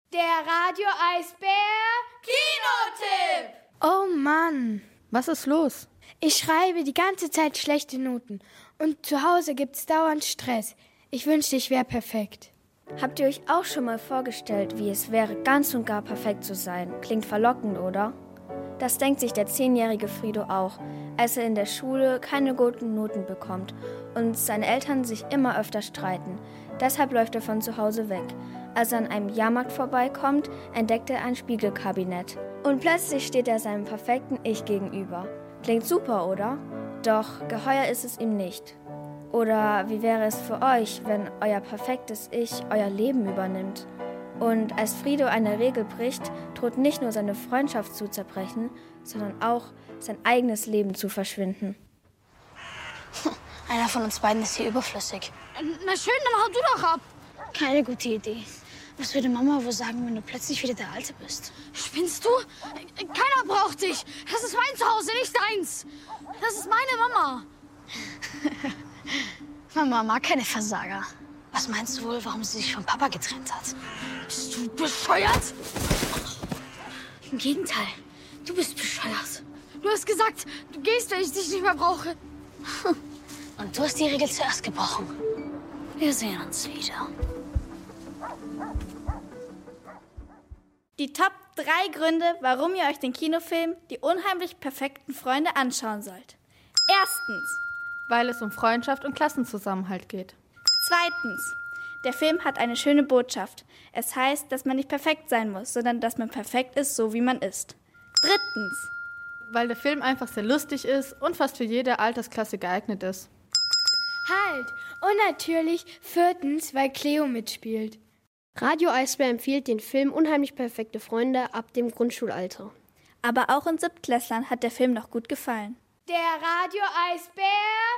Der Radio-Eisbär Kinotipp! Oh Mann, was ist los? Ich schreibe die ganze Zeit schlechte Noten und zu Hause gibt's dauernd Stress. Ich wünschte, ich wäre perfekt. Habt ihr euch auch schon mal vorgestellt, wie es wäre, ganz und gar perfekt zu sein? Klingt verlockend, oder? Das denkt sich der 10-jährige Frido auch, als er in der Schule keine guten Noten bekommt und seine Eltern sich immer öfter streiten. Deshalb läuft er von zu Hause weg. Als er an einem Jahrmarkt vorbeikommt, entdeckt er ein Spiegelkabinett. Und plötzlich steht er seinem perfekten Ich gegenüber. Klingt super, oder? Doch geheuer ist es ihm nicht. Oder wie wäre es für euch, wenn euer perfektes Ich euer Leben übernimmt? Und als Frido eine Regel bricht, droht nicht nur seine Freundschaft zu zerbrechen, sondern auch sein eigenes Leben zu verschwinden. Einer von uns beiden ist hier überflüssig. Na schön, dann hau du doch ab. Keine gute Idee. Was würde Mama wohl sagen, wenn du plötzlich wieder der Alte bist? Spinnst du? Keiner braucht dich. Das ist mein Zuhause, nicht deins. Das ist meine Mama. Mama mag keine Versager. Was meinst du wohl, warum sie sich von Papa getrennt hat? Bist du bescheuert? Im Gegenteil, du bist bescheuert. Du hast gesagt, du gehst, wenn ich dich nicht mehr brauche. Und du hast die Regel zuerst gebrochen. Wir sehen uns wieder. Die Top 3 Gründe, warum ihr euch den Kinofilm Die unheimlich perfekten Freunde anschauen sollt. Erstens, Weil es um Freundschaft und Klassenzusammenhalt geht. Zweitens, der Film hat eine schöne Botschaft. Es heißt, dass man nicht perfekt sein muss, sondern dass man perfekt ist, so wie man ist. Drittens, Weil der Film einfach sehr lustig ist und fast für jede Altersklasse geeignet ist. Halt! Und natürlich viertens, weil Cleo mitspielt. Radio Eisbär empfiehlt den Film Unheimlich perfekte Freunde ab dem Grundschulalter. aber auch uns Siebtklässlern hat der Film noch gut gefallen. Der Radio-Eisbär